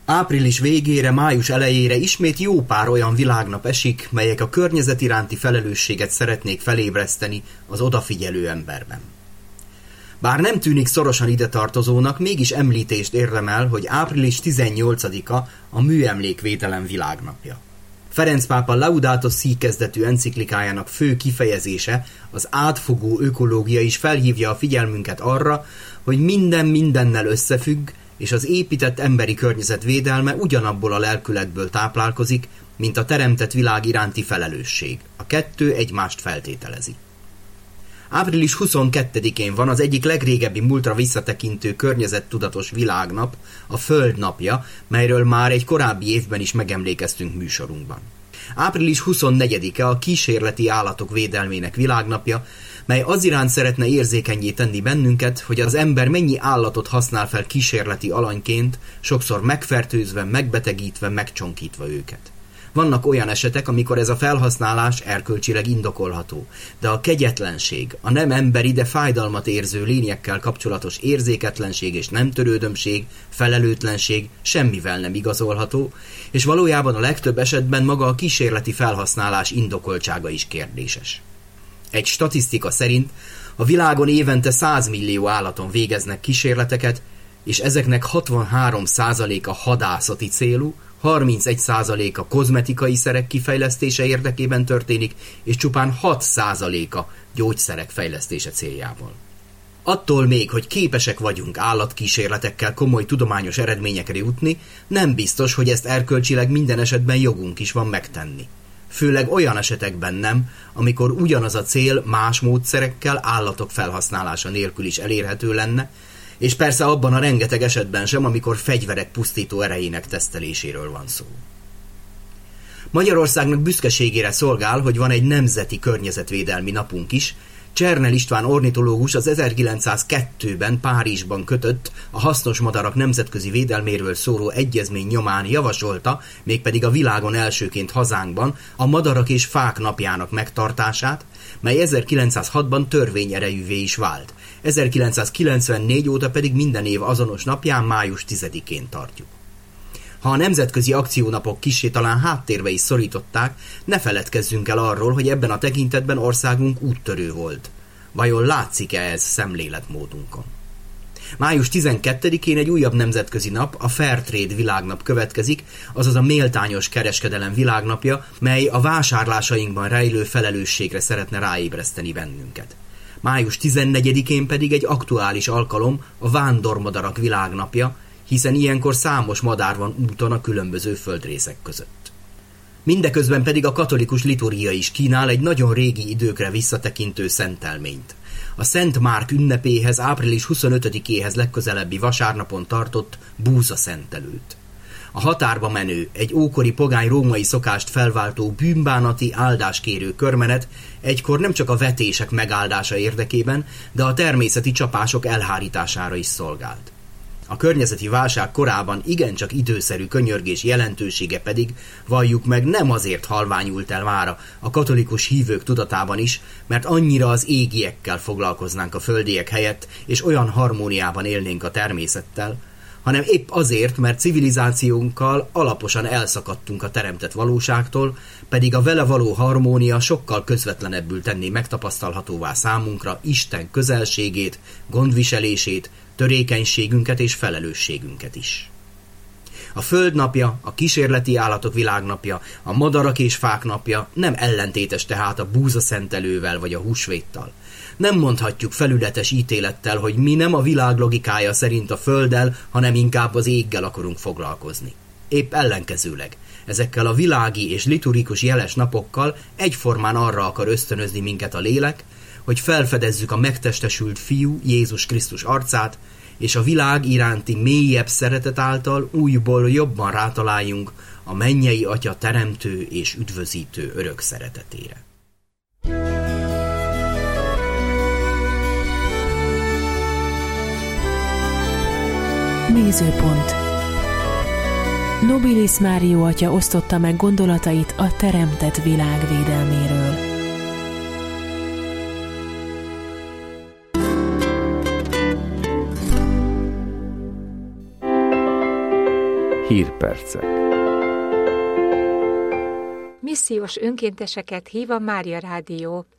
Április végére, május elejére ismét jó pár olyan világnap esik, melyek a környezet iránti felelősséget szeretnék felébreszteni az odafigyelő emberben. Bár nem tűnik szorosan ide tartozónak, mégis említést érdemel, hogy április 18-a a műemlékvédelem világnapja. Ferenc pápa Laudato Si kezdetű enciklikájának fő kifejezése, az átfogó ökológia is felhívja a figyelmünket arra, hogy minden mindennel összefügg, és az épített emberi környezet védelme ugyanabból a lelkületből táplálkozik, mint a teremtett világ iránti felelősség. A kettő egymást feltételezi. Április 22-én van az egyik legrégebbi múltra visszatekintő környezettudatos világnap, a Föld napja, melyről már egy korábbi évben is megemlékeztünk műsorunkban. Április 24-e a kísérleti állatok védelmének világnapja, mely az iránt szeretne érzékennyé tenni bennünket, hogy az ember mennyi állatot használ fel kísérleti alanyként, sokszor megfertőzve, megbetegítve, megcsonkítva őket. Vannak olyan esetek, amikor ez a felhasználás erkölcsileg indokolható, de a kegyetlenség, a nem emberi, de fájdalmat érző lényekkel kapcsolatos érzéketlenség és nem törődömség, felelőtlenség semmivel nem igazolható, és valójában a legtöbb esetben maga a kísérleti felhasználás indokoltsága is kérdéses. Egy statisztika szerint a világon évente 100 millió állaton végeznek kísérleteket, és ezeknek 63%-a hadászati célú, 31%-a kozmetikai szerek kifejlesztése érdekében történik, és csupán 6%-a gyógyszerek fejlesztése céljából. Attól még, hogy képesek vagyunk állatkísérletekkel komoly tudományos eredményekre jutni, nem biztos, hogy ezt erkölcsileg minden esetben jogunk is van megtenni. Főleg olyan esetekben nem, amikor ugyanaz a cél más módszerekkel állatok felhasználása nélkül is elérhető lenne, és persze abban a rengeteg esetben sem, amikor fegyverek pusztító erejének teszteléséről van szó. Magyarországnak büszkeségére szolgál, hogy van egy nemzeti környezetvédelmi napunk is. Csernel István ornitológus az 1902-ben Párizsban kötött a hasznos madarak nemzetközi védelméről szóló egyezmény nyomán javasolta, mégpedig a világon elsőként hazánkban, a madarak és fák napjának megtartását, mely 1906-ban törvényerejűvé is vált. 1994 óta pedig minden év azonos napján, május 10-én tartjuk. Ha a nemzetközi akciónapok kissé talán háttérbe is szorították, ne feledkezzünk el arról, hogy ebben a tekintetben országunk úttörő volt. Vajon látszik-e ez szemléletmódunkon? Május 12-én egy újabb nemzetközi nap, a Fairtrade világnap következik, azaz a méltányos kereskedelem világnapja, mely a vásárlásainkban rejlő felelősségre szeretne ráébreszteni bennünket. Május 14-én pedig egy aktuális alkalom, a vándormadarak világnapja, hiszen ilyenkor számos madár van úton a különböző földrészek között. Mindeközben pedig a katolikus liturgia is kínál egy nagyon régi időkre visszatekintő szentelményt. A Szent Márk ünnepéhez, április 25-éhez legközelebbi vasárnapon tartott búzaszentelőt. A határba menő, egy ókori pogány római szokást felváltó bűnbánati áldáskérő körmenet egykor nem csak a vetések megáldása érdekében, de a természeti csapások elhárítására is szolgált. A környezeti válság korában igencsak időszerű könyörgés jelentősége pedig, valljuk meg, nem azért halványult el mára a katolikus hívők tudatában is, mert annyira az égiekkel foglalkoznánk a földiek helyett, és olyan harmóniában élnénk a természettel, hanem épp azért, mert civilizációnkkal alaposan elszakadtunk a teremtett valóságtól, pedig a vele való harmónia sokkal közvetlenebbül tenné megtapasztalhatóvá számunkra Isten közelségét, gondviselését, törékenységünket és felelősségünket is. A Föld napja, a kísérleti állatok világnapja, a madarak és fák napja nem ellentétes tehát a búzaszentelővel vagy a húsvéttal. Nem mondhatjuk felületes ítélettel, hogy mi nem a világ logikája szerint a Földdel, hanem inkább az éggel akarunk foglalkozni. Épp ellenkezőleg, ezekkel a világi és liturgikus jeles napokkal egyformán arra akar ösztönözni minket a lélek, hogy felfedezzük a megtestesült Fiú, Jézus Krisztus arcát, és a világ iránti mélyebb szeretet által újból jobban rátaláljunk a mennyei Atya teremtő és üdvözítő örök szeretetére. Nézőpont. Nobilis Mário atya osztotta meg gondolatait a teremtett világ védelméről. Hírpercek. Missziós önkénteseket hív a Mária Rádió.